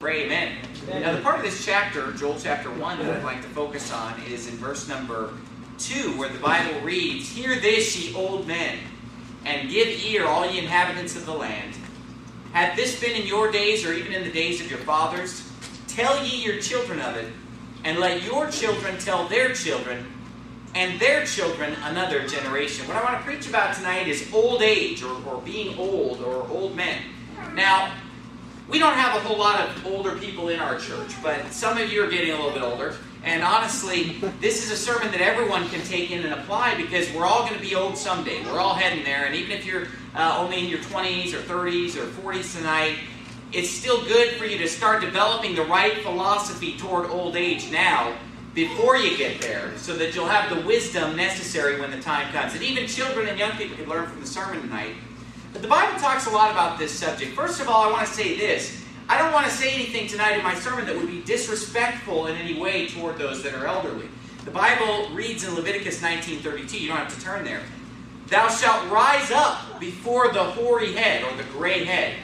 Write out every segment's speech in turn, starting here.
Amen. Now, the part of this chapter, Joel chapter 1, that I'd like to focus on is in verse number 2, where the Bible reads, "Hear this, ye old men, and give ear, all ye inhabitants of the land. Hath this been in your days, or even in the days of your fathers? Tell ye your children of it, and let your children tell their children, and their children another generation." What I want to preach about tonight is old age, or being old, or old men. Now, we don't have a whole lot of older people in our church, but some of you are getting a little bit older. And honestly, this is a sermon that everyone can take in and apply, because we're all going to be old someday. We're all heading there. And even if you're only in your 20s or 30s or 40s tonight, it's still good for you to start developing the right philosophy toward old age now before you get there, so that you'll have the wisdom necessary when the time comes. And even children and young people can learn from the sermon tonight. But the Bible talks a lot about this subject. First of all, I want to say this. I don't want to say anything tonight in my sermon that would be disrespectful in any way toward those that are elderly. The Bible reads in Leviticus 19:32, you don't have to turn there, "Thou shalt rise up before the hoary head," or the gray head.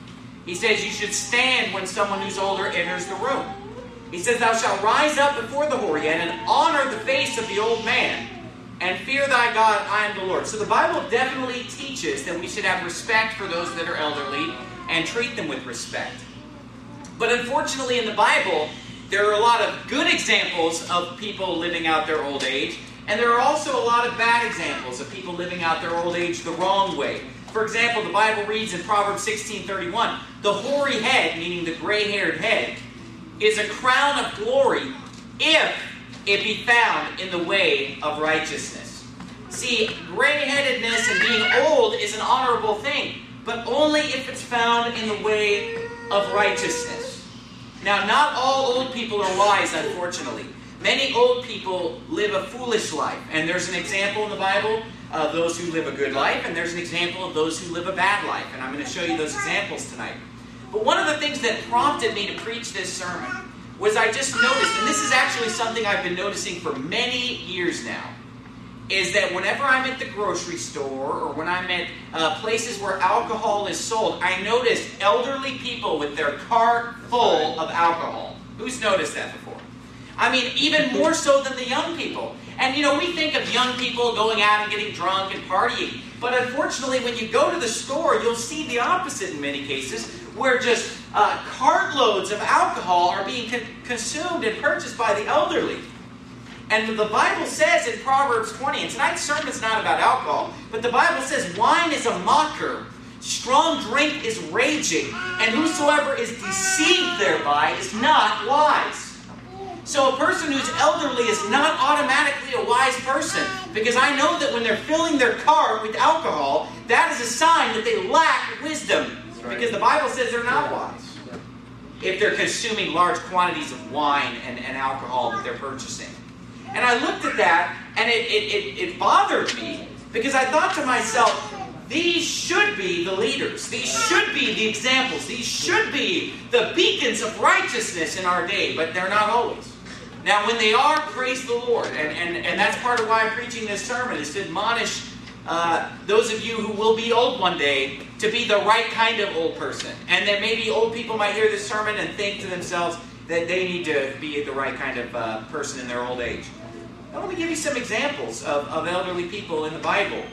He says you should stand when someone who's older enters the room. He says, "Thou shalt rise up before the hoary head, and honor the face of the old man, and fear thy God, I am the Lord." So the Bible definitely teaches that we should have respect for those that are elderly and treat them with respect. But unfortunately in the Bible, there are a lot of good examples of people living out their old age, and there are also a lot of bad examples of people living out their old age the wrong way. For example, the Bible reads in Proverbs 16:31, "The hoary head," meaning the gray-haired head, "is a crown of glory if it be found in the way of righteousness." See, gray-headedness and being old is an honorable thing, but only if it's found in the way of righteousness. Now, not all old people are wise, unfortunately. Many old people live a foolish life, and there's an example in the Bible of those who live a good life, and there's an example of those who live a bad life, and I'm going to show you those examples tonight. But one of the things that prompted me to preach this sermon was I just noticed, and this is actually something I've been noticing for many years now, is that whenever I'm at the grocery store or when I'm at places where alcohol is sold, I notice elderly people with their cart full of alcohol. Who's noticed that before? I mean, even more so than the young people. And you know, we think of young people going out and getting drunk and partying, but unfortunately when you go to the store, you'll see the opposite in many cases, where just cartloads of alcohol are being consumed and purchased by the elderly. And the Bible says in Proverbs 20, and tonight's sermon is not about alcohol, but the Bible says, "Wine is a mocker, strong drink is raging, and whosoever is deceived thereby is not wise." So a person who's elderly is not automatically a wise person, because I know that when they're filling their cart with alcohol, that is a sign that they lack wisdom, because the Bible says they're not wise if they're consuming large quantities of wine and alcohol that they're purchasing. And I looked at that, and it bothered me, because I thought to myself, these should be the leaders. These should be the examples. These should be the beacons of righteousness in our day, but they're not always. Now, when they are, praise the Lord. And that's part of why I'm preaching this sermon, is to admonish those of you who will be old one day to be the right kind of old person. And that maybe old people might hear this sermon and think to themselves that they need to be the right kind of person in their old age. Now, let me give you some examples of elderly people in the Bible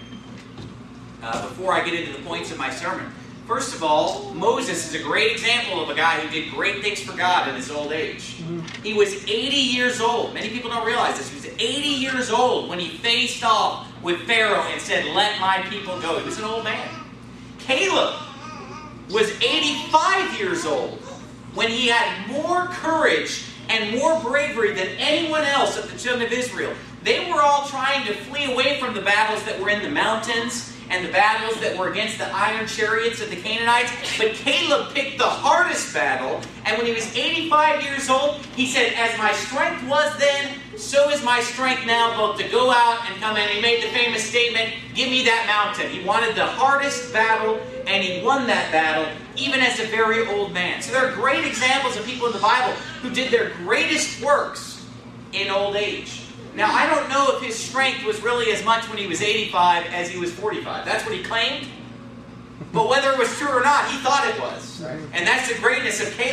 before I get into the points of my sermon. First of all, Moses is a great example of a guy who did great things for God in his old age. He was 80 years old. Many people don't realize this. He was 80 years old when he faced off with Pharaoh and said, "Let my people go." He was an old man. Caleb was 85 years old when he had more courage and more bravery than anyone else of the children of Israel. They were all trying to flee away from the battles that were in the mountains and the battles that were against the iron chariots of the Canaanites. But Caleb picked the hardest battle, and when he was 85 years old, he said, "As my strength was then, so is my strength now, both to go out and come in." He made the famous statement, "Give me that mountain." He wanted the hardest battle, and he won that battle, even as a very old man. So there are great examples of people in the Bible who did their greatest works in old age. Now, I don't know if his strength was really as much when he was 85 as he was 45. That's what he claimed. But whether it was true or not, he thought it was. And that's the greatness of Caleb.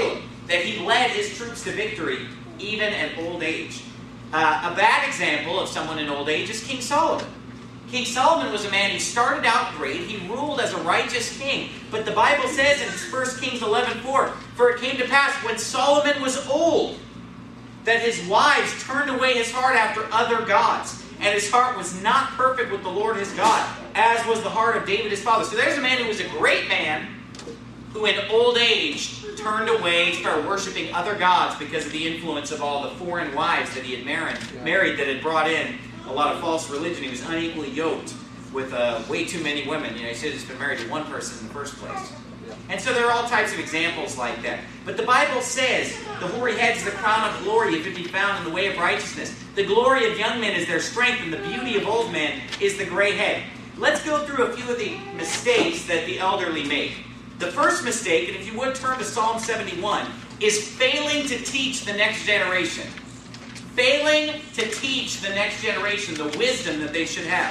that he led his troops to victory even at old age. A bad example of someone in old age is King Solomon. King Solomon was a man who started out great. He ruled as a righteous king. But the Bible says in 1 Kings 11:4, "For it came to pass when Solomon was old, that his wives turned away his heart after other gods. And his heart was not perfect with the Lord his God, as was the heart of David his father." So there's a man who was a great man, who in old age turned away, started worshiping other gods because of the influence of all the foreign wives that he had married that had brought in a lot of false religion. He was unequally yoked with way too many women. He should have just been married to one person in the first place. And so there are all types of examples like that. But the Bible says, "The hoary head is the crown of glory, if it be found in the way of righteousness. The glory of young men is their strength, and the beauty of old men is the gray head." Let's go through a few of the mistakes that the elderly make. The first mistake, and if you would turn to Psalm 71, is failing to teach the next generation. Failing to teach the next generation the wisdom that they should have.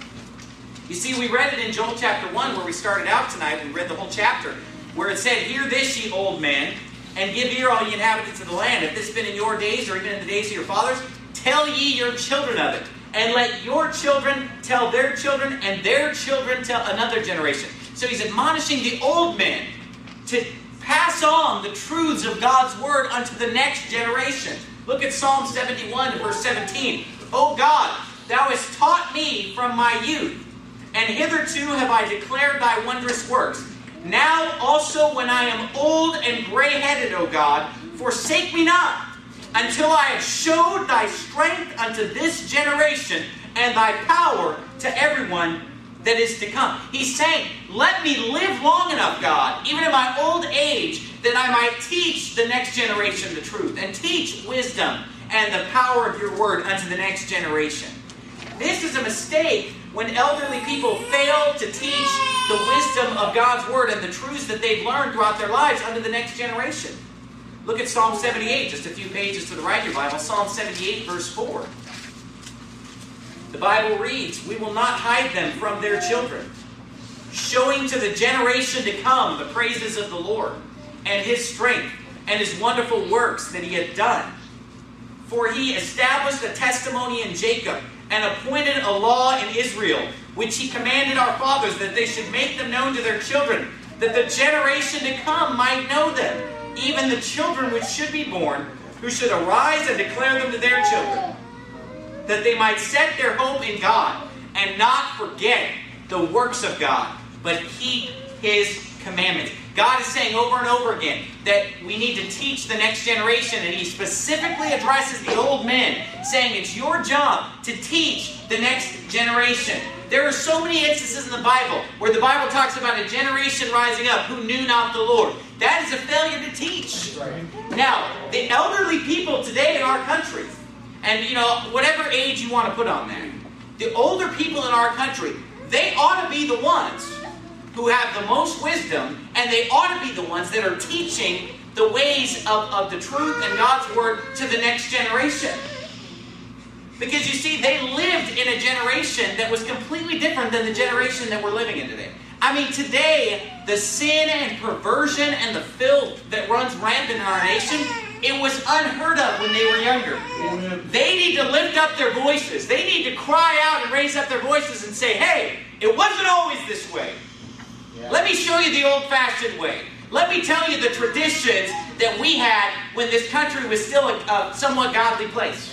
You see, we read it in Joel chapter 1 where we started out tonight. We read the whole chapter where it said, "Hear this, ye old men, and give ear, all ye inhabitants of the land. If this has been in your days, or even in the days of your fathers, tell ye your children of it. And let your children tell their children, and their children tell another generation." So he's admonishing the old men to pass on the truths of God's word unto the next generation. Look at Psalm 71 and verse 17. "O God, thou hast taught me from my youth, and hitherto have I declared thy wondrous works. Now also when I am old and gray-headed, O God, forsake me not, until I have showed thy strength unto this generation, and thy power to everyone that is to come." He's saying, let me live long enough, God, even in my old age, that I might teach the next generation the truth, and teach wisdom and the power of your word unto the next generation. This is a mistake when elderly people fail to teach the wisdom of God's word and the truths that they've learned throughout their lives unto the next generation. Look at Psalm 78, just a few pages to the right of your Bible. Psalm 78, verse 4. The Bible reads, "We will not hide them from their children, showing to the generation to come the praises of the Lord, and his strength, and his wonderful works that he had done. For he established a testimony in Jacob, and appointed a law in Israel, which he commanded our fathers, that they should make them known to their children, that the generation to come might know them, even the children which should be born, who should arise and declare them to their children, that they might set their hope in God, and not forget the works of God, but keep his commandments." God is saying over and over again that we need to teach the next generation, and he specifically addresses the old men, saying it's your job to teach the next generation. There are so many instances in the Bible where the Bible talks about a generation rising up who knew not the Lord. That is a failure to teach. Now, the elderly people today in our country, and whatever age you want to put on that, the older people in our country, they ought to be the ones who have the most wisdom, and they ought to be the ones that are teaching the ways of the truth and God's word to the next generation. Because you see, they lived in a generation that was completely different than the generation that we're living in today. I mean, today, the sin and perversion and the filth that runs rampant in our nation, it was unheard of when they were younger. They need to lift up their voices. They need to cry out and raise up their voices and say, "Hey, it wasn't always this way. Let me show you the old-fashioned way. Let me tell you the traditions that we had when this country was still a somewhat godly place."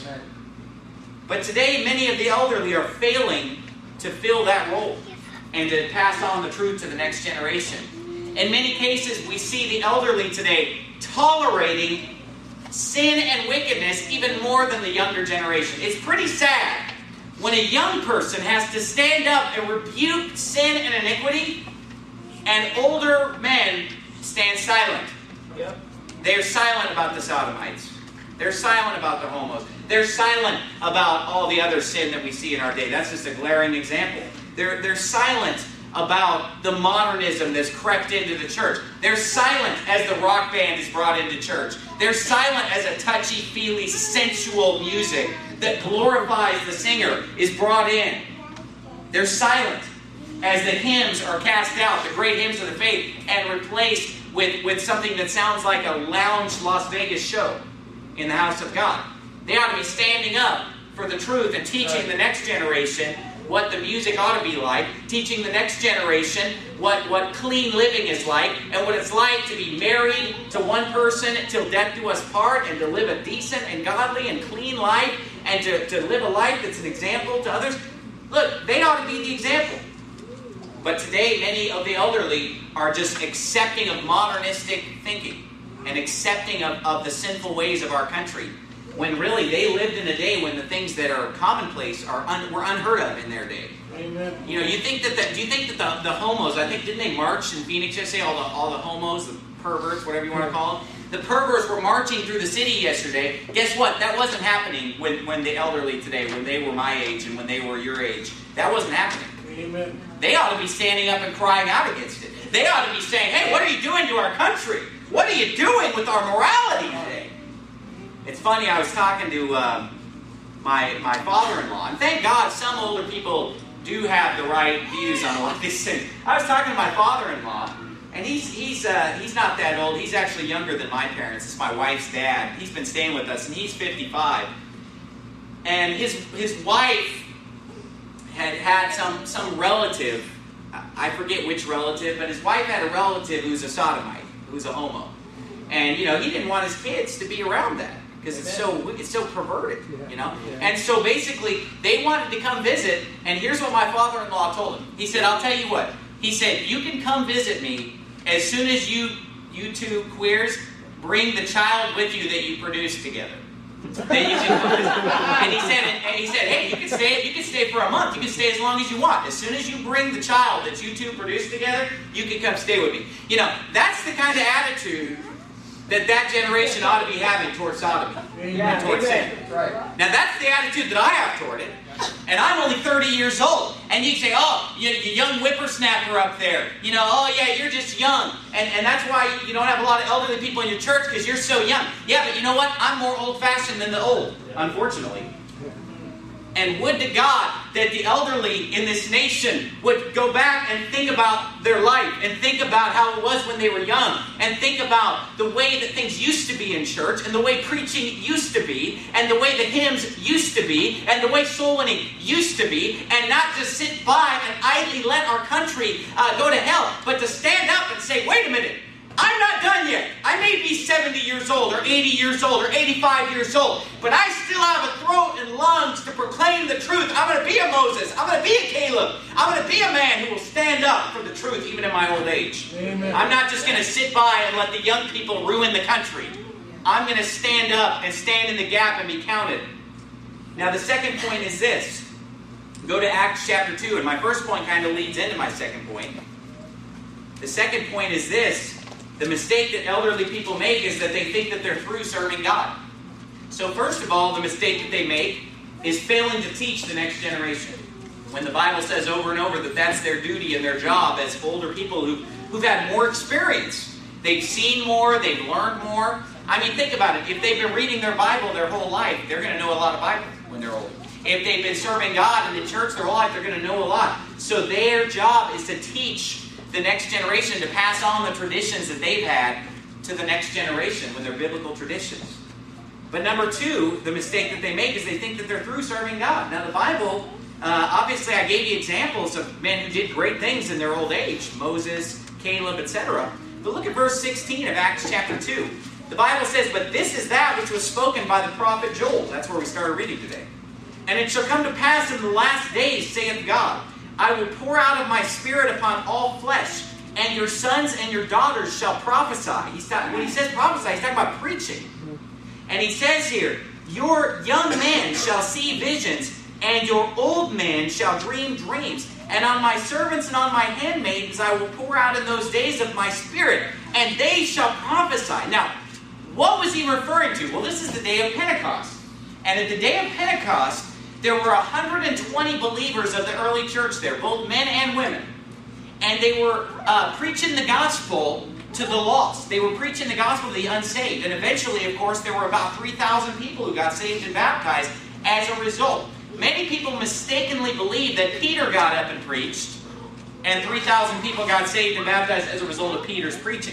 But today, many of the elderly are failing to fill that role and to pass on the truth to the next generation. In many cases, we see the elderly today tolerating sin and wickedness even more than the younger generation. It's pretty sad when a young person has to stand up and rebuke sin and iniquity, and older men stand silent. They're silent about the sodomites. They're silent about the homos. They're silent about all the other sin that we see in our day. That's just a glaring example. They're silent about the modernism that's crept into the church. They're silent as the rock band is brought into church. They're silent as a touchy-feely, sensual music that glorifies the singer is brought in. They're silent as the hymns are cast out, the great hymns of the faith, and replaced with something that sounds like a lounge Las Vegas show in the house of God. They ought to be standing up for the truth and teaching the next generation what the music ought to be like, teaching the next generation what clean living is like, and what it's like to be married to one person till death do us part, and to live a decent and godly and clean life, and to live a life that's an example to others. Look, they ought to be the example. But today, many of the elderly are just accepting of modernistic thinking and accepting of the sinful ways of our country, when really they lived in a day when the things that are commonplace were unheard of in their day. Amen. You know, do you think that the homos, I think, didn't they march in Phoenix yesterday? All the homos, the perverts, whatever you want to call them. The perverts were marching through the city yesterday. Guess what? That wasn't happening when the elderly today, when they were my age and when they were your age. That wasn't happening. Amen. They ought to be standing up and crying out against it. They ought to be saying, hey, what are you doing to our country? What are you doing with our morality today? It's funny, I was talking to my father-in-law, and thank God some older people do have the right views on a lot of these things. I was talking to my father-in-law, and he's not that old. He's actually younger than my parents. It's my wife's dad. He's been staying with us, and he's 55. And his wife had some relative, I forget which relative, but his wife had a relative who's a sodomite, who's a homo. And, you know, he didn't want his kids to be around that, because it's so perverted, you know. And so basically, they wanted to come visit, and here's what my father-in-law told him. He said, I'll tell you what. He said, you can come visit me as soon as you two queers bring the child with you that you produced together. Then you can come visit. And he said, hey, you can stay for a month. You can stay as long as you want. As soon as you bring the child that you two produced together, you can come stay with me. You know, that's the kind of attitude that generation ought to be having towards sodomy, towards sin. Right. Now that's the attitude that I have toward it. And I'm only 30 years old. And you say, oh, you young whippersnapper up there. You know, oh yeah, you're just young. And that's why you don't have a lot of elderly people in your church, because you're so young. Yeah, but you know what? I'm more old-fashioned than the old, unfortunately. And would to God that the elderly in this nation would go back and think about their life, and think about how it was when they were young, and think about the way that things used to be in church, and the way preaching used to be, and the way the hymns used to be, and the way soul winning used to be, and not just sit by and idly let our country go to hell, but to stand up and say, wait a minute, I'm not done yet. I may be 70 years old, or 80 years old, or 85 years old, but I still have a throat and lungs to proclaim the truth. I'm going to be a Moses. I'm going to be a Caleb. I'm going to be a man who will stand up for the truth even in my old age. Amen. I'm not just going to sit by and let the young people ruin the country. I'm going to stand up and stand in the gap and be counted. Now the second point is this. Go to Acts chapter 2, and my first point kind of leads into my second point. The second point is this. The mistake that elderly people make is that they think that they're through serving God. So first of all, the mistake that they make is failing to teach the next generation. When the Bible says over and over that that's their duty and their job as older people who've had more experience. They've seen more, they've learned more. I mean, think about it. If they've been reading their Bible their whole life, they're going to know a lot of Bible when they're old. If they've been serving God in the church their whole life, they're going to know a lot. So their job is to teach the next generation, to pass on the traditions that they've had to the next generation with their biblical traditions. But number two, the mistake that they make is they think that they're through serving God. Now the Bible, obviously I gave you examples of men who did great things in their old age. Moses, Caleb, etc. But look at verse 16 of Acts chapter 2. The Bible says, but this is that which was spoken by the prophet Joel. That's where we started reading today. And it shall come to pass in the last days, saith God, I will pour out of my spirit upon all flesh, and your sons and your daughters shall prophesy. When he says prophesy, he's talking about preaching. And he says here, your young men shall see visions, and your old men shall dream dreams. And on my servants and on my handmaidens I will pour out in those days of my spirit, and they shall prophesy. Now, what was he referring to? Well, this is the day of Pentecost. And at the day of Pentecost, there were 120 believers of the early church there, both men and women. And they were preaching the gospel to the lost. They were preaching the gospel to the unsaved. And eventually, of course, there were about 3,000 people who got saved and baptized as a result. Many people mistakenly believe that Peter got up and preached, and 3,000 people got saved and baptized as a result of Peter's preaching.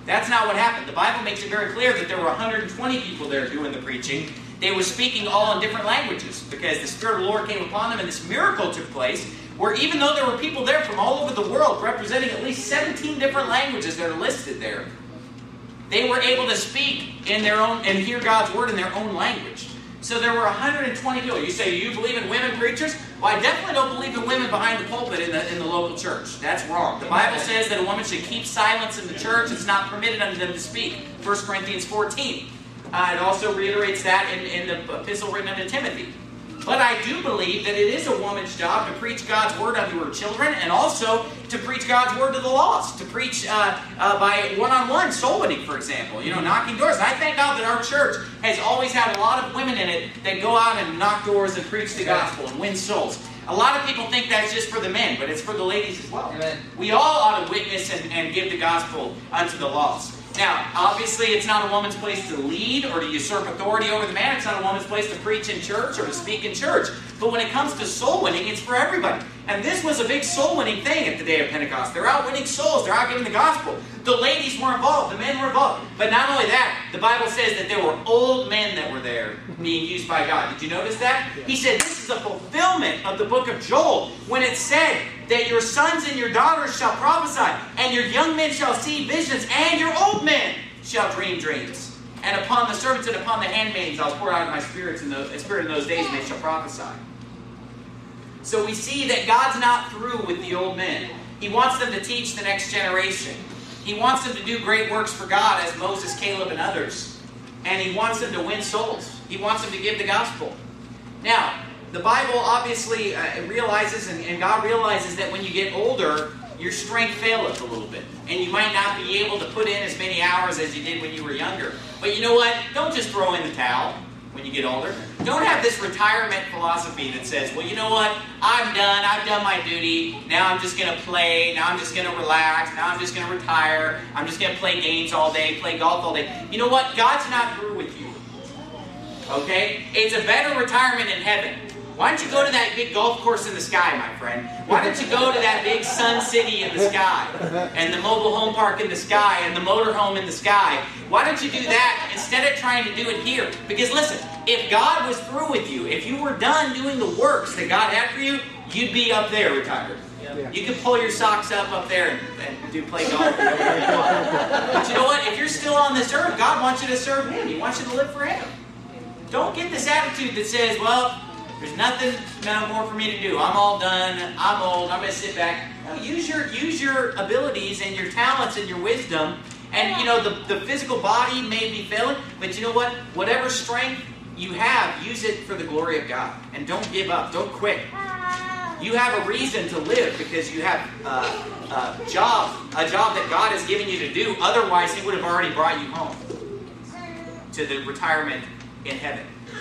That's not what happened. The Bible makes it very clear that there were 120 people there doing the preaching. They were speaking all in different languages because the Spirit of the Lord came upon them, and this miracle took place where even though there were people there from all over the world representing at least 17 different languages that are listed there, they were able to speak in their own and hear God's word in their own language. So there were 120 people. You say, you believe in women preachers? Well, I definitely don't believe in women behind the pulpit in the local church. That's wrong. The Bible says that a woman should keep silence in the church. It's not permitted unto them to speak. 1 Corinthians 14. It also reiterates that in the epistle written unto Timothy. But I do believe that it is a woman's job to preach God's word unto her children, and also to preach God's word to the lost. To preach by one-on-one soul winning, for example. Knocking doors. And I thank God that our church has always had a lot of women in it that go out and knock doors and preach the gospel and win souls. A lot of people think that's just for the men, but it's for the ladies as well. Amen. We all ought to witness and give the gospel unto the lost. Now, obviously, it's not a woman's place to lead or to usurp authority over the man. It's not a woman's place to preach in church or to speak in church. But when it comes to soul winning, it's for everybody. And this was a big soul winning thing at the day of Pentecost. They're out winning souls. They're out giving the gospel. The ladies were involved. The men were involved. But not only that, the Bible says that there were old men that were there being used by God. Did you notice that? He said this is a fulfillment of the book of Joel when it said that your sons and your daughters shall prophesy, and your young men shall see visions, and your old men shall dream dreams. And upon the servants and upon the handmaidens I'll pour out my spirit in those days, and they shall prophesy. So we see that God's not through with the old men. He wants them to teach the next generation. He wants them to do great works for God as Moses, Caleb, and others. And He wants them to win souls. He wants them to give the gospel. Now, the Bible obviously realizes, and God realizes that when you get older, your strength faileth a little bit. And you might not be able to put in as many hours as you did when you were younger. But you know what? Don't just throw in the towel when you get older. Don't have this retirement philosophy that says, well, you know what? I'm done. I've done my duty. Now I'm just going to play. Now I'm just going to relax. Now I'm just going to retire. I'm just going to play games all day, play golf all day. You know what? God's not through with you. Okay? It's a better retirement in heaven. Why don't you go to that big golf course in the sky, my friend? Why don't you go to that big Sun City in the sky, and the mobile home park in the sky, and the motorhome in the sky? Why don't you do that instead of trying to do it here? Because listen, if God was through with you, if you were done doing the works that God had for you, you'd be up there retired. Yeah. You can pull your socks up there and play golf. But you know what? If you're still on this earth, God wants you to serve Him. He wants you to live for Him. Don't get this attitude that says, well, there's nothing more for me to do. I'm all done. I'm old. I'm going to sit back. No, use your abilities and your talents and your wisdom. And, the physical body may be failing, but you know what? Whatever strength you have, use it for the glory of God. And don't give up. Don't quit. You have a reason to live because you have a job that God has given you to do. Otherwise, He would have already brought you home to the retirement in heaven.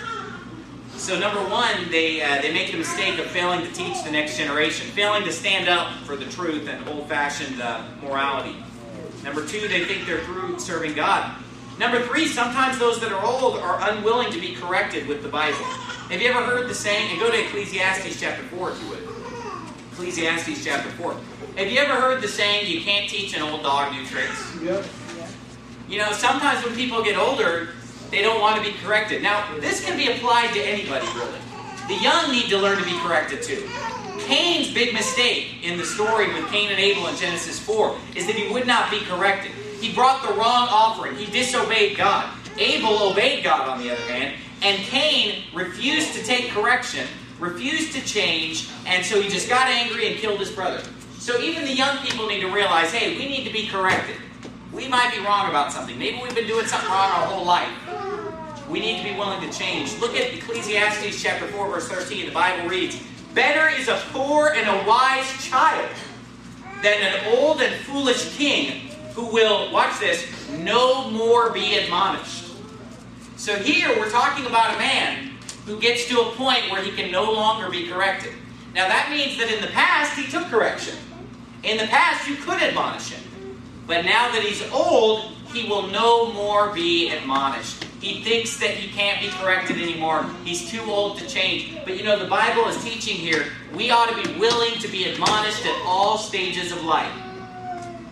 So number one, they make the mistake of failing to teach the next generation, failing to stand up for the truth and old-fashioned morality. Number two, they think they're through serving God. Number three, sometimes those that are old are unwilling to be corrected with the Bible. Have you ever heard the saying, and go to Ecclesiastes chapter 4 if you would. Ecclesiastes chapter 4. Have you ever heard the saying, you can't teach an old dog new tricks? Yep. Sometimes when people get older, they don't want to be corrected. Now, this can be applied to anybody, really. The young need to learn to be corrected too. Cain's big mistake in the story with Cain and Abel in Genesis 4 is that he would not be corrected. He brought the wrong offering. He disobeyed God. Abel obeyed God, on the other hand, and Cain refused to take correction, refused to change, and so he just got angry and killed his brother. So even the young people need to realize, hey, we need to be corrected. We might be wrong about something. Maybe we've been doing something wrong our whole life. We need to be willing to change. Look at Ecclesiastes chapter 4, verse 13. The Bible reads, better is a poor and a wise child than an old and foolish king who will, watch this, no more be admonished. So here we're talking about a man who gets to a point where he can no longer be corrected. Now that means that in the past he took correction. In the past you could admonish him. But now that he's old, he will no more be admonished. He thinks that he can't be corrected anymore. He's too old to change. But the Bible is teaching here, we ought to be willing to be admonished at all stages of life.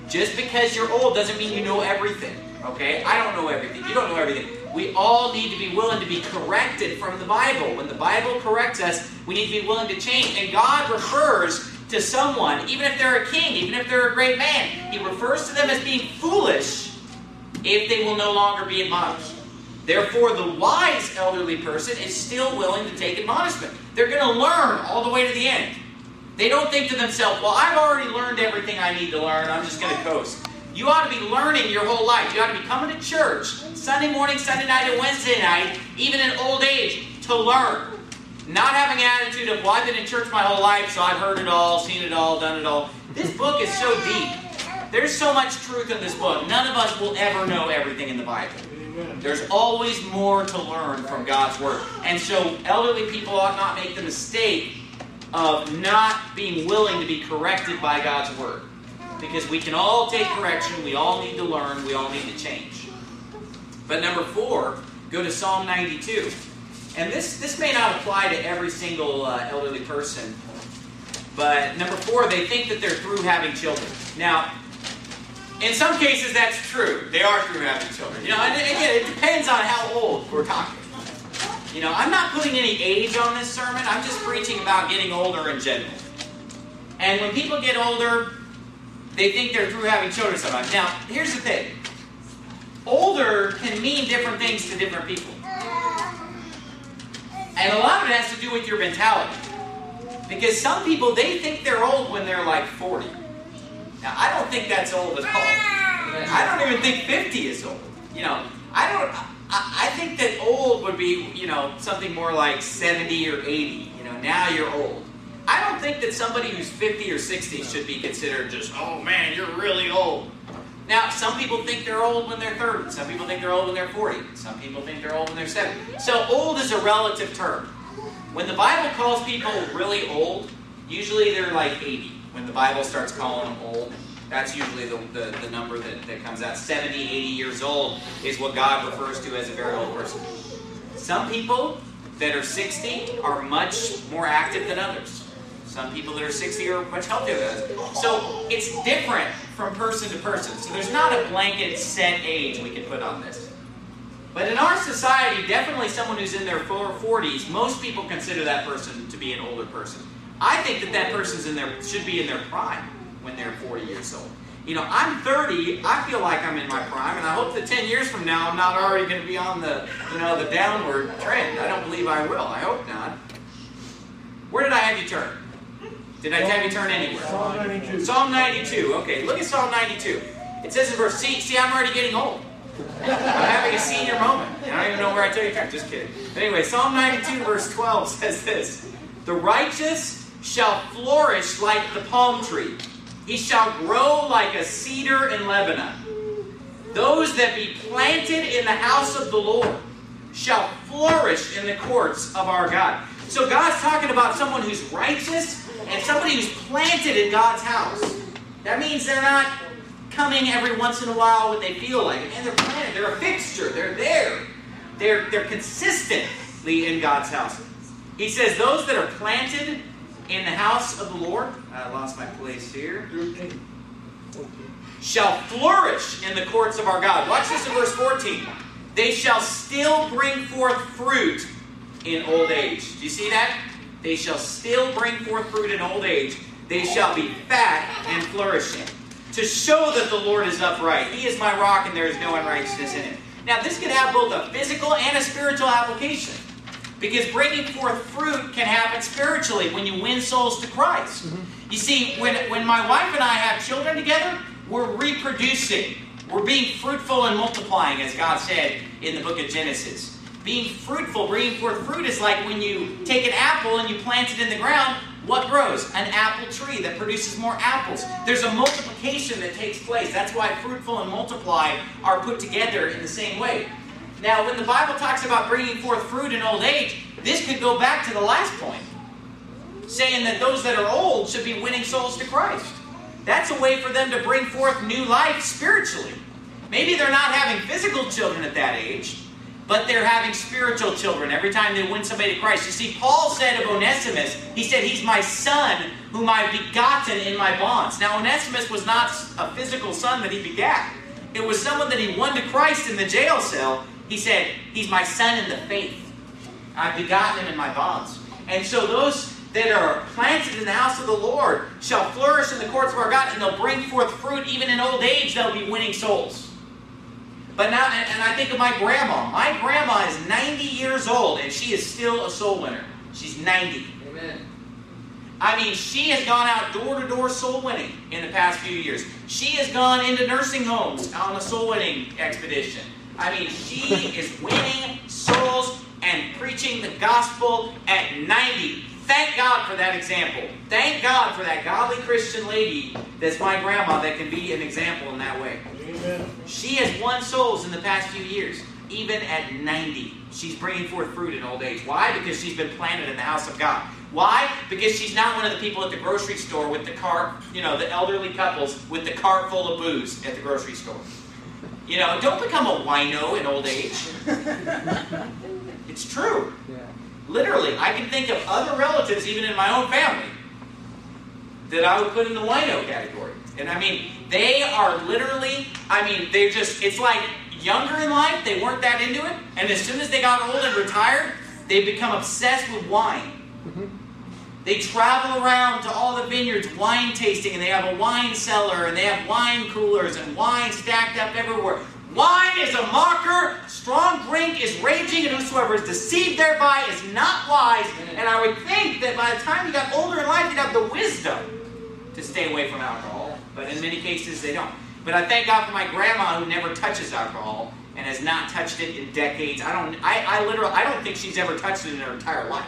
Just because you're old doesn't mean you know everything. Okay? I don't know everything. You don't know everything. We all need to be willing to be corrected from the Bible. When the Bible corrects us, we need to be willing to change. And God refers to someone, even if they're a king, even if they're a great man, He refers to them as being foolish if they will no longer be admonished. Therefore, the wise elderly person is still willing to take admonishment. They're going to learn all the way to the end. They don't think to themselves, well, I've already learned everything I need to learn. I'm just going to coast. You ought to be learning your whole life. You ought to be coming to church Sunday morning, Sunday night, and Wednesday night, even in old age, to learn. Not having an attitude of, well, I've been in church my whole life, so I've heard it all, seen it all, done it all. This book is so deep. There's so much truth in this book. None of us will ever know everything in the Bible. There's always more to learn from God's Word. And so elderly people ought not make the mistake of not being willing to be corrected by God's Word. Because we can all take correction, we all need to learn, we all need to change. But number 4, go to Psalm 92. And this may not apply to every single elderly person. But number 4, they think that they're through having children. Now, in some cases that's true. They are through having children. You know, and again, it depends on how old we're talking. You know, I'm not putting any age on this sermon. I'm just preaching about getting older in general. And when people get older, they think they're through having children sometimes. Now, here's the thing. Older can mean different things to different people. And a lot of it has to do with your mentality. Because some people, they think they're old when they're like 40. Now, I don't think that's old at all. I don't even think 50 is old. You know, I think that old would be, you know, something more like 70 or 80. You know, now you're old. I don't think that somebody who's 50 or 60 should be considered just, oh man, you're really old. Now, some people think they're old when they're 30. Some people think they're old when they're 40. Some people think they're old when they're 70. So old is a relative term. When the Bible calls people really old, usually they're like 80. When the Bible starts calling them old, that's usually the number that comes out. 70, 80 years old is what God refers to as a very old person. Some people that are 60 are much more active than others. Some people that are 60 are much healthier than others. So it's different from person to person. So there's not a blanket set age we can put on this. But in our society, definitely someone who's in their 40s, most people consider that person to be an older person. I think that person should be in their prime when they're 40 years old. You know, I'm 30, I feel like I'm in my prime, and I hope that 10 years from now I'm not already going to be on the downward trend. I don't believe I will. I hope not. Where did I have you turn? Did I have you turn anywhere? Psalm 92. Psalm 92. Okay, look at Psalm 92. It says in verse, see, I'm already getting old. I'm having a senior moment. I don't even know where I tell you to turn. Just kidding. Anyway, Psalm 92 verse 12 says this. The righteous shall flourish like the palm tree. He shall grow like a cedar in Lebanon. Those that be planted in the house of the Lord shall flourish in the courts of our God. So God's talking about someone who's righteous and somebody who's planted in God's house. That means they're not coming every once in a while when they feel like it. And they're planted. They're a fixture. They're there. They're consistently in God's house. He says those that are planted in the house of the Lord, I lost my place here, shall flourish in the courts of our God. Watch this in verse 14. They shall still bring forth fruit in old age. Do you see that? They shall still bring forth fruit in old age. They shall be fat and flourishing, to show that the Lord is upright. He is my rock, and there is no unrighteousness in it. Now, this can have both a physical and a spiritual application. Because bringing forth fruit can happen spiritually when you win souls to Christ. Mm-hmm. You see, when my wife and I have children together, we're reproducing. We're being fruitful and multiplying, as God said in the book of Genesis. Being fruitful, bringing forth fruit is like when you take an apple and you plant it in the ground. What grows? An apple tree that produces more apples. There's a multiplication that takes place. That's why fruitful and multiply are put together in the same way. Now, when the Bible talks about bringing forth fruit in old age, this could go back to the last point, saying that those that are old should be winning souls to Christ. That's a way for them to bring forth new life spiritually. Maybe they're not having physical children at that age, but they're having spiritual children every time they win somebody to Christ. You see, Paul said of Onesimus, he said, he's my son whom I have begotten in my bonds. Now, Onesimus was not a physical son that he begat. It was someone that he won to Christ in the jail cell. He said, he's my son in the faith. I've begotten him in my bonds. And so those that are planted in the house of the Lord shall flourish in the courts of our God, and they'll bring forth fruit. Even in old age, they'll be winning souls. But now, and I think of my grandma. My grandma is 90 years old, and she is still a soul winner. She's 90. Amen. I mean, she has gone out door-to-door soul winning in the past few years. She has gone into nursing homes on a soul winning expedition. I mean, she is winning souls and preaching the gospel at 90. Thank God for that example. Thank God for that godly Christian lady that's my grandma that can be an example in that way. Amen. She has won souls in the past few years, even at 90. She's bringing forth fruit in old age. Why? Because she's been planted in the house of God. Why? Because she's not one of the people at the grocery store with the cart, the elderly couples with the cart full of booze at the grocery store. Don't become a wino in old age. It's true. Yeah. Literally, I can think of other relatives, even in my own family, that I would put in the wino category. And I mean, they are literally, it's like younger in life, they weren't that into it. And as soon as they got old and retired, they become obsessed with wine. Mm-hmm. They travel around to all the vineyards wine tasting, and they have a wine cellar, and they have wine coolers, and wine stacked up everywhere. Wine is a mocker, strong drink is raging, and whosoever is deceived thereby is not wise. And I would think that by the time you got older in life, you'd have the wisdom to stay away from alcohol. But in many cases, they don't. But I thank God for my grandma who never touches alcohol and has not touched it in decades. I don't think she's ever touched it in her entire life.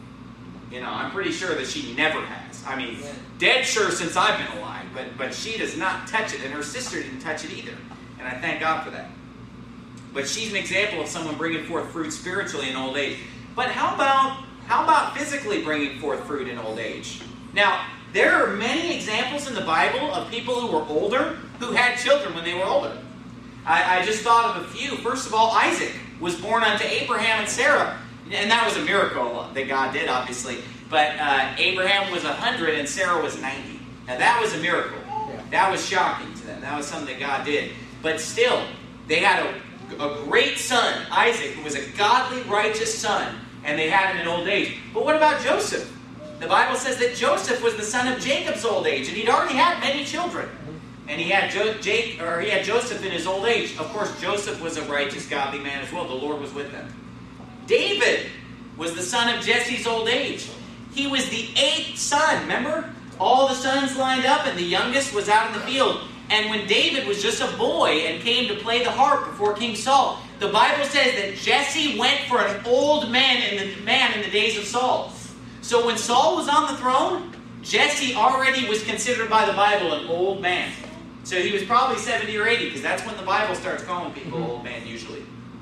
I'm pretty sure that she never has. I mean, dead sure since I've been alive, but she does not touch it, and her sister didn't touch it either. And I thank God for that. But she's an example of someone bringing forth fruit spiritually in old age. But how about physically bringing forth fruit in old age? Now, there are many examples in the Bible of people who were older who had children when they were older. I just thought of a few. First of all, Isaac was born unto Abraham and Sarah. And that was a miracle that God did, obviously. But Abraham was 100 and Sarah was 90. Now that was a miracle. Yeah. That was shocking to them. That was something that God did. But still, they had a great son, Isaac, who was a godly, righteous son. And they had him in old age. But what about Joseph? The Bible says that Joseph was the son of Jacob's old age. And he'd already had many children. And he had Joseph in his old age. Of course, Joseph was a righteous, godly man as well. The Lord was with him. David was the son of Jesse's old age. He was the 8th son, remember? All the sons lined up and the youngest was out in the field. And when David was just a boy and came to play the harp before King Saul, the Bible says that Jesse went for an old man in the days of Saul. So when Saul was on the throne, Jesse already was considered by the Bible an old man. So he was probably 70 or 80, because that's when the Bible starts calling people old man usually.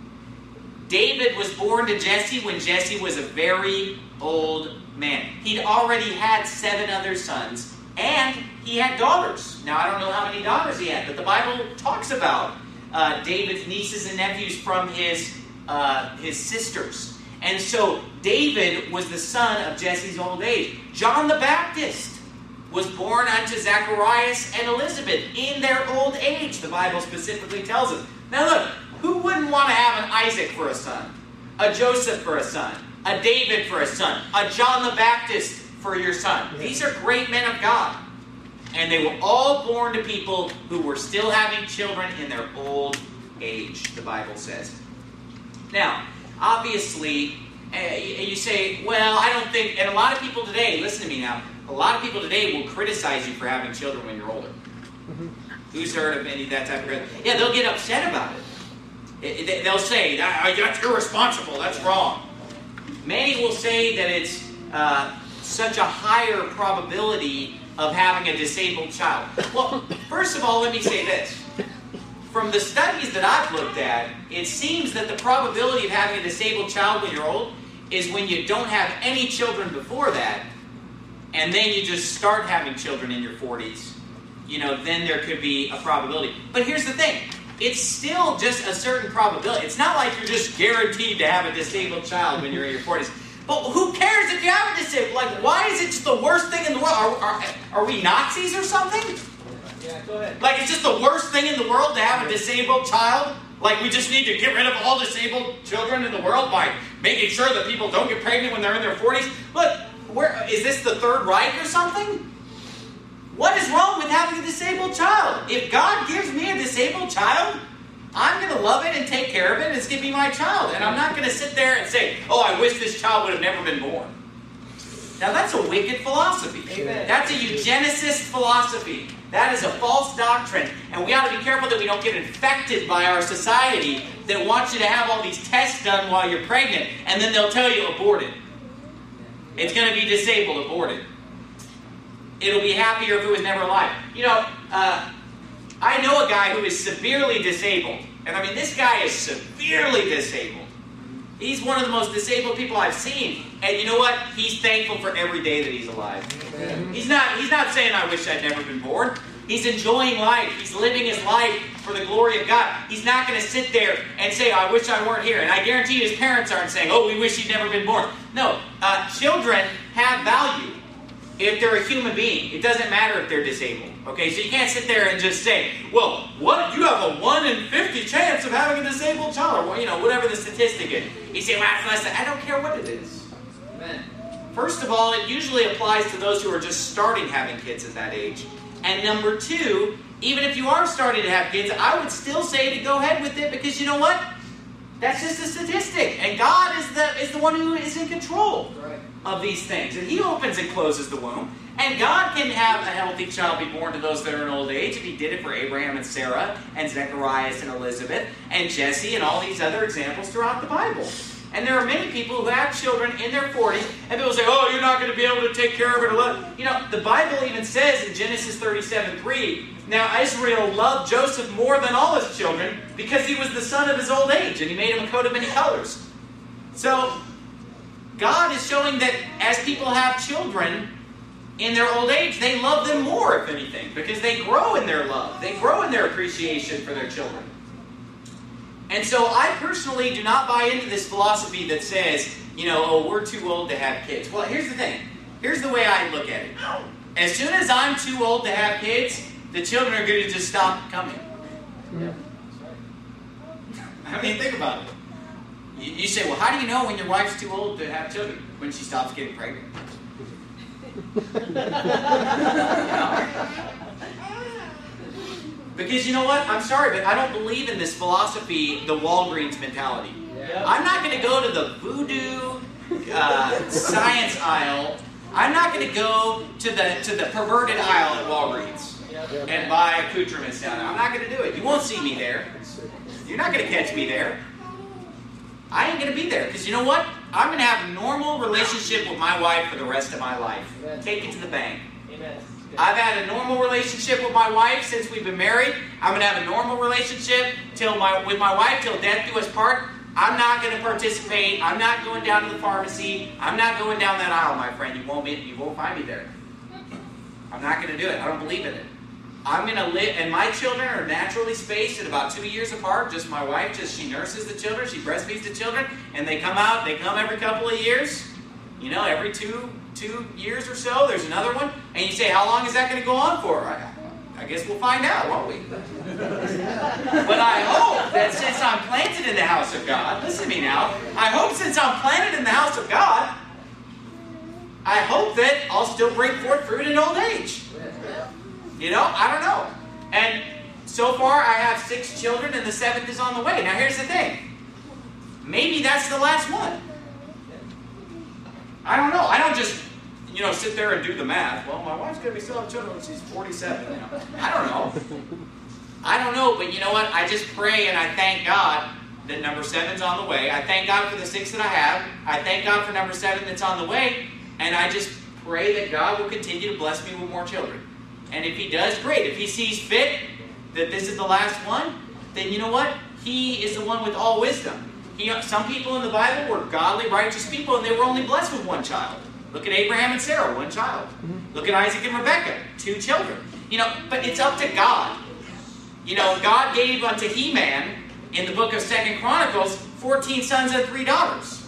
David was born to Jesse when Jesse was a very old man. He'd already had 7 other sons, and he had daughters. Now, I don't know how many daughters he had, but the Bible talks about David's nieces and nephews from his sisters. And so, David was the son of Jesse's old age. John the Baptist was born unto Zacharias and Elizabeth in their old age, the Bible specifically tells us. Now look, who wouldn't want to have an Isaac for a son? A Joseph for a son? A David for a son? A John the Baptist for your son? These are great men of God. And they were all born to people who were still having children in their old age, the Bible says. Now, obviously, you say, well, I don't think, and a lot of people today, listen to me now, a lot of people today will criticize you for having children when you're older. Mm-hmm. Who's heard of any of that type of... Yeah, they'll get upset about it. They'll say, that's irresponsible, that's wrong. Many will say that it's such a higher probability of having a disabled child. Well, first of all, let me say this. From the studies that I've looked at, it seems that the probability of having a disabled child when you're old is when you don't have any children before that, and then you just start having children in your 40s. Then there could be a probability. But here's the thing. It's still just a certain probability. It's not like you're just guaranteed to have a disabled child when you're in your 40s. But who cares if you have a disabled? Like, why is it just the worst thing in the world? Are we Nazis or something? Yeah, go ahead. Like, it's just the worst thing in the world to have a disabled child? Like, we just need to get rid of all disabled children in the world by making sure that people don't get pregnant when they're in their 40s? Look, is this the Third Reich or something? What is wrong with having a disabled child? If God gives me a disabled child, I'm going to love it and take care of it, and it's going to be my child. And I'm not going to sit there and say, oh, I wish this child would have never been born. Now, that's a wicked philosophy. Amen. That's a eugenicist philosophy. That is a false doctrine. And we ought to be careful that we don't get infected by our society that wants you to have all these tests done while you're pregnant, and then they'll tell you abort it. It's going to be disabled, abort it. It'll be happier if it was never alive. You know, I know a guy who is severely disabled. And I mean, this guy is severely disabled. He's one of the most disabled people I've seen. And you know what? He's thankful for every day that he's alive. Amen. He's not saying, I wish I'd never been born. He's enjoying life. He's living his life for the glory of God. He's not going to sit there and say, I wish I weren't here. And I guarantee you his parents aren't saying, oh, we wish he'd never been born. No, children have value if they're a human being. It doesn't matter if they're disabled. Okay, so you can't sit there and just say, well, what? You have a 1 in 50 chance of having a disabled child, or you know, whatever the statistic is. You say, well, that's less. I don't care what it is. Amen. First of all, it usually applies to those who are just starting having kids at that age. And number two, even if you are starting to have kids, I would still say to go ahead with it, because you know what? That's just a statistic, and God is the one who is in control of these things, and He opens and closes the womb. And God can have a healthy child be born to those that are in old age, and He did it for Abraham and Sarah, and Zechariah and Elizabeth, and Jesse, and all these other examples throughout the Bible. And there are many people who have children in their 40s, and people say, oh, you're not going to be able to take care of it. You know, the Bible even says in Genesis 37:3, now Israel loved Joseph more than all his children because he was the son of his old age, and He made him a coat of many colors. So, God is showing that as people have children in their old age, they love them more, if anything, because they grow in their love. They grow in their appreciation for their children. And so I personally do not buy into this philosophy that says, you know, oh, we're too old to have kids. Well, here's the thing. Here's the way I look at it. As soon as I'm too old to have kids, the children are going to just stop coming. Yeah. I mean, think about it. You say, well, how do you know when your wife's too old to have children? When she stops getting pregnant. Because you know what? I'm sorry, but I don't believe in this philosophy, the Walgreens mentality. Yeah. I'm not going to go to the voodoo science aisle. I'm not going to go to the perverted aisle at Walgreens and buy accoutrements down there. I'm not going to do it. You won't see me there. You're not going to catch me there. I ain't going to be there, because you know what? I'm going to have a normal relationship with my wife for the rest of my life. Amen. Take it to the bank. Amen. I've had a normal relationship with my wife since we've been married. I'm going to have a normal relationship with my wife till death do us part. I'm not going to participate. I'm not going down to the pharmacy. I'm not going down that aisle, my friend. You won't find me there. I'm not going to do it. I don't believe in it. I'm going to live, and my children are naturally spaced at about 2 years apart. Just my wife, she nurses the children, she breastfeeds the children, and they come every couple of years. You know, every two years or so, there's another one. And you say, how long is that going to go on for? I guess we'll find out, won't we? But I hope that since I'm planted in the house of God, listen to me now, I hope since I'm planted in the house of God, I hope that I'll still bring forth fruit in old age. You know, I don't know. And so far I have 6 children and the 7th is on the way. Now here's the thing. Maybe that's the last one. I don't know. I don't just, sit there and do the math. Well, my wife's going to be still have children when she's 47. I don't know. I don't know, but you know what? I just pray and I thank God that number 7's on the way. I thank God for the 6 that I have. I thank God for number 7 that's on the way. And I just pray that God will continue to bless me with more children. And if He does, great. If He sees fit that this is the last one, then you know what? He is the one with all wisdom. Some people in the Bible were godly, righteous people, and they were only blessed with 1 child. Look at Abraham and Sarah, 1 child. Look at Isaac and Rebekah, 2 children. But it's up to God. God gave unto He-Man in the book of 2 Chronicles 14 sons and 3 daughters.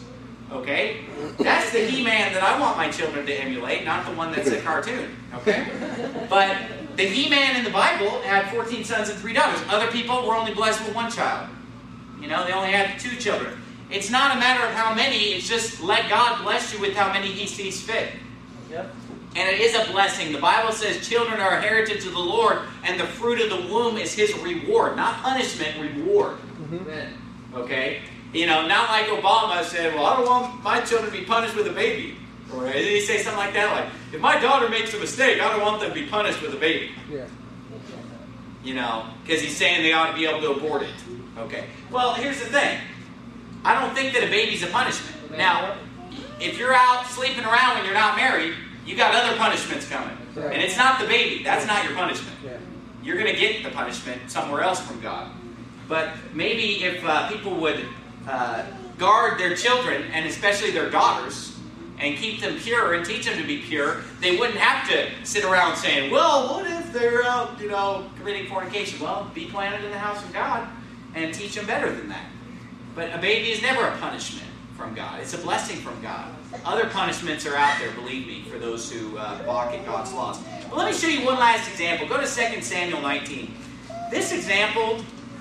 Okay? That's the He-Man that I want my children to emulate, not the one that's a cartoon. Okay? But the He-Man in the Bible had 14 sons and 3 daughters. Other people were only blessed with 1 child. You know, they only had 2 children. It's not a matter of how many, it's just let God bless you with how many He sees fit. Yep. And it is a blessing. The Bible says children are a heritage of the Lord, and the fruit of the womb is His reward. Not punishment, reward. Mm-hmm. Okay? You know, not like Obama said, well, I don't want my children to be punished with a baby. Or did he say something like that? Like, if my daughter makes a mistake, I don't want them to be punished with a baby. Yeah. You know, because he's saying they ought to be able to abort it. Okay. Well, here's the thing. I don't think that a baby's a punishment. Now, if you're out sleeping around when you're not married, you got other punishments coming. Right. And it's not the baby. That's not your punishment. Yeah. You're going to get the punishment somewhere else from God. But maybe if people would guard their children, and especially their daughters, and keep them pure and teach them to be pure, they wouldn't have to sit around saying, well, what if they're out, you know, committing fornication? Well, be planted in the house of God and teach them better than that. But a baby is never a punishment from God. It's a blessing from God. Other punishments are out there, believe me, for those who balk at God's laws. But let me show you one last example. Go to 2 Samuel 19. This example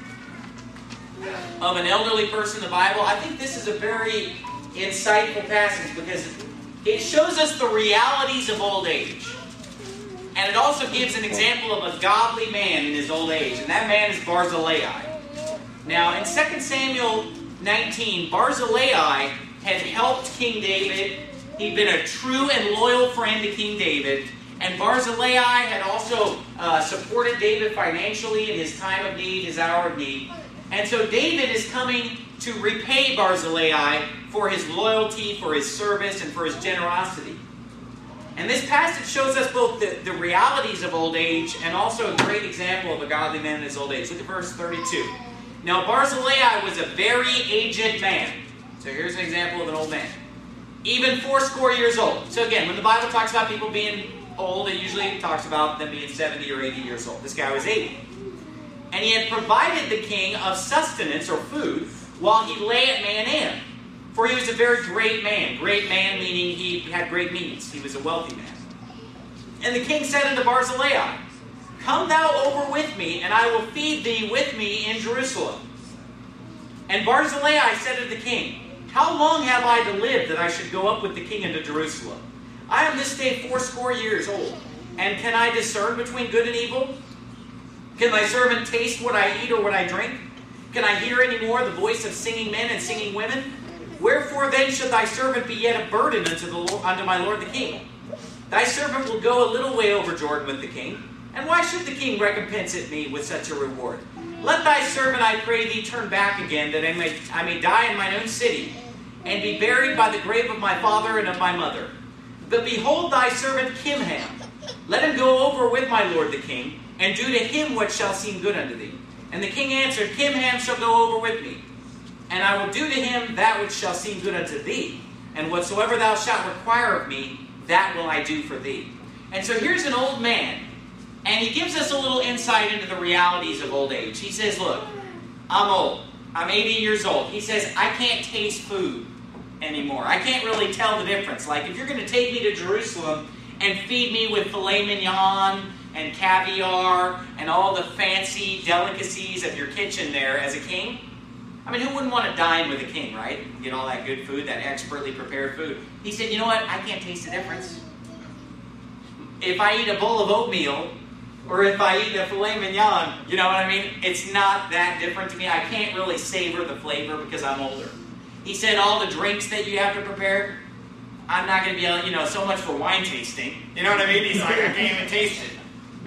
of an elderly person in the Bible, I think this is a very insightful passage because it shows us the realities of old age. And it also gives an example of a godly man in his old age, and that man is Barzillai. Now, in 2 Samuel 19, Barzillai had helped King David. He'd been a true and loyal friend to King David. And Barzillai had also supported David financially in his time of need, his hour of need. And so David is coming to repay Barzillai for his loyalty, for his service, and for his generosity. And this passage shows us both the realities of old age and also a great example of a godly man in his old age. Look at verse 32. Now Barzillai was a very aged man. So here's an example of an old man. Even 80 years old. So again, when the Bible talks about people being old, it usually talks about them being 70 or 80 years old. This guy was 80. And he had provided the king of sustenance or food while he lay at Mahanaim. For he was a very great man. Great man meaning he had great means. He was a wealthy man. And the king said unto Barzillai, come thou over with me, and I will feed thee with me in Jerusalem. And Barzillai said unto the king, how long have I to live that I should go up with the king into Jerusalem? I am this day 80 years old, and can I discern between good and evil? Can thy servant taste what I eat or what I drink? Can I hear any more the voice of singing men and singing women? Wherefore then should thy servant be yet a burden unto my lord the king? Thy servant will go a little way over Jordan with the king. And why should the king recompense it me with such a reward? Let thy servant, I pray thee, turn back again, that I may die in mine own city, and be buried by the grave of my father and of my mother. But behold thy servant Kimham. Let him go over with my lord the king, and do to him what shall seem good unto thee. And the king answered, Kimham shall go over with me, and I will do to him that which shall seem good unto thee. And whatsoever thou shalt require of me, that will I do for thee. And so here's an old man, and he gives us a little insight into the realities of old age. He says, look, I'm old. I'm 80 years old. He says, I can't taste food anymore. I can't really tell the difference. Like, if you're going to take me to Jerusalem and feed me with filet mignon and caviar and all the fancy delicacies of your kitchen there as a king, I mean, who wouldn't want to dine with a king, right? Get all that good food, that expertly prepared food. He said, you know what? I can't taste the difference. If I eat a bowl of oatmeal, or if I eat a filet mignon, you know what I mean? It's not that different to me. I can't really savor the flavor because I'm older. He said all the drinks that you have to prepare, I'm not going to be able, you know, so much for wine tasting. You know what I mean? He's like, I can't even taste it.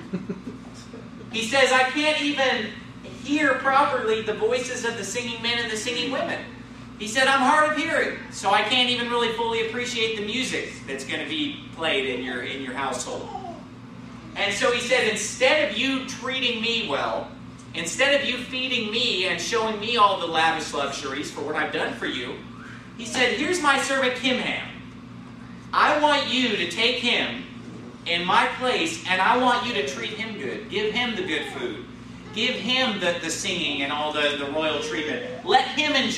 He says, I can't even hear properly the voices of the singing men and the singing women. He said, I'm hard of hearing, so I can't even really fully appreciate the music that's going to be played in your household. And so he said, instead of you treating me well, instead of you feeding me and showing me all the lavish luxuries for what I've done for you, he said, here's my servant Kimham. I want you to take him in my place, and I want you to treat him good. Give him the good food. Give him the singing and all the royal treatment. Let him enjoy it.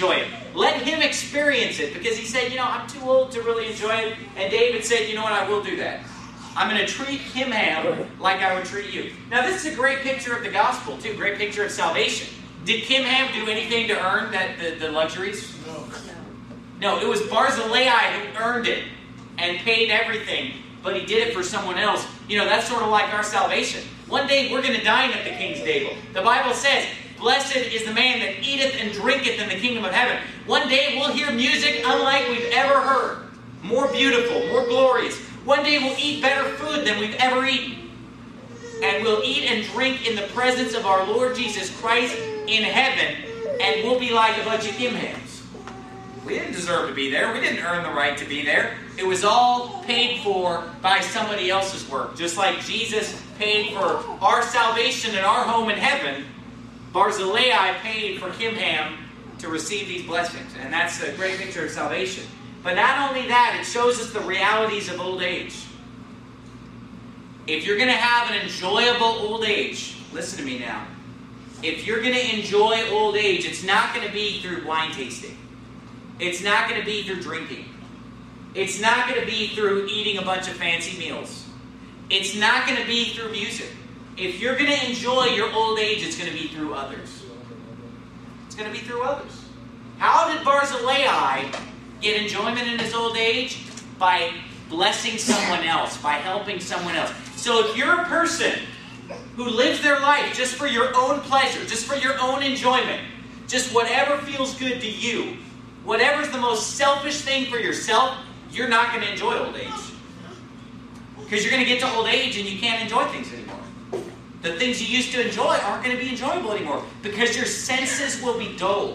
Let him experience it, because he said, I'm too old to really enjoy it. And David said, you know what, I will do that. I'm going to treat Kimham like I would treat you. Now, this is a great picture of the gospel, too. Great picture of salvation. Did Kimham do anything to earn the luxuries? No, it was Barzillai who earned it and paid everything, but he did it for someone else. That's sort of like our salvation. One day we're going to dine at the king's table. The Bible says, blessed is the man that eateth and drinketh in the kingdom of heaven. One day we'll hear music unlike we've ever heard. More beautiful, more glorious. One day we'll eat better food than we've ever eaten. And we'll eat and drink in the presence of our Lord Jesus Christ in heaven, and we'll be like a bunch of Kimhams. We didn't deserve to be there. We didn't earn the right to be there. It was all paid for by somebody else's work. Just like Jesus paid for our salvation and our home in heaven, Barzillai paid for Kimham to receive these blessings. And that's a great picture of salvation. But not only that, it shows us the realities of old age. If you're going to have an enjoyable old age, listen to me now. If you're going to enjoy old age, it's not going to be through wine tasting. It's not going to be through drinking. It's not going to be through eating a bunch of fancy meals. It's not going to be through music. If you're going to enjoy your old age, it's going to be through others. It's going to be through others. How did Barzillai get enjoyment in his old age? By blessing someone else, by helping someone else. So if you're a person who lives their life just for your own pleasure, just for your own enjoyment, just whatever feels good to you, whatever's the most selfish thing for yourself, you're not going to enjoy old age. Because you're going to get to old age and you can't enjoy things anymore. The things you used to enjoy aren't going to be enjoyable anymore because your senses will be dulled.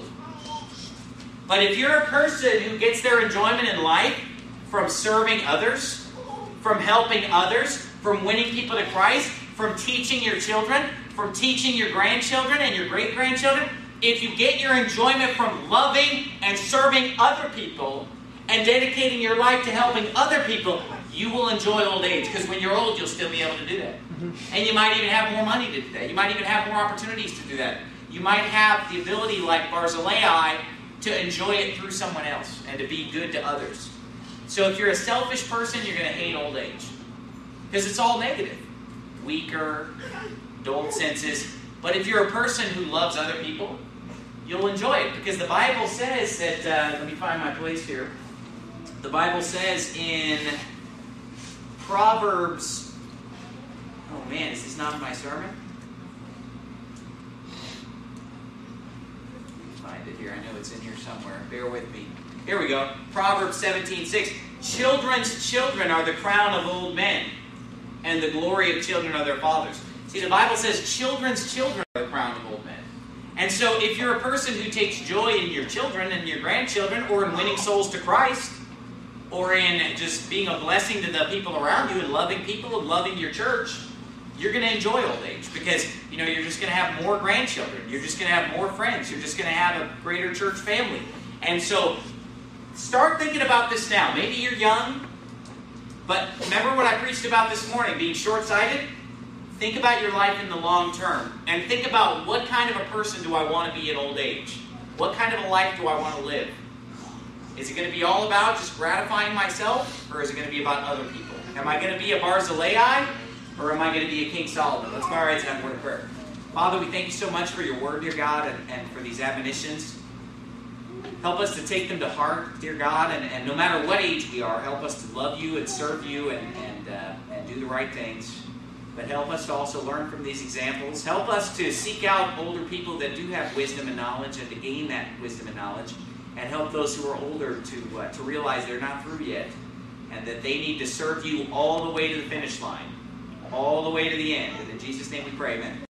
But if you're a person who gets their enjoyment in life from serving others, from helping others, from winning people to Christ, from teaching your children, from teaching your grandchildren and your great-grandchildren, if you get your enjoyment from loving and serving other people and dedicating your life to helping other people, you will enjoy old age. Because when you're old, you'll still be able to do that. And you might even have more money to do that. You might even have more opportunities to do that. You might have the ability, like Barzillai, to enjoy it through someone else and to be good to others. So if you're a selfish person, you're going to hate old age. Because it's all negative. Weaker, dulled senses. But if you're a person who loves other people, you'll enjoy it. Because the Bible says that, let me find my place here. The Bible says in Proverbs, oh man, is this not in my sermon? Find it here. I know it's in here somewhere. Bear with me. Here we go. Proverbs 17:6. Children's children are the crown of old men, and the glory of children are their fathers. See, the Bible says children's children are the crown of old men. And so if you're a person who takes joy in your children and your grandchildren, or in winning souls to Christ, or in just being a blessing to the people around you and loving people and loving your church, you're going to enjoy old age because, you're just going to have more grandchildren. You're just going to have more friends. You're just going to have a greater church family. And so start thinking about this now. Maybe you're young, but remember what I preached about this morning, being short-sighted? Think about your life in the long term. And think about what kind of a person do I want to be at old age? What kind of a life do I want to live? Is it going to be all about just gratifying myself, or is it going to be about other people? Am I going to be a Barzillai, or am I going to be a King Solomon? Let's bow our heads and have a word of prayer. Father, we thank you so much for your word, dear God, and for these admonitions. Help us to take them to heart, dear God, and no matter what age we are, help us to love you and serve you and do the right things. But help us to also learn from these examples. Help us to seek out older people that do have wisdom and knowledge and to gain that wisdom and knowledge. And help those who are older to realize they're not through yet and that they need to serve you all the way to the finish line, all the way to the end. And in Jesus' name we pray, amen.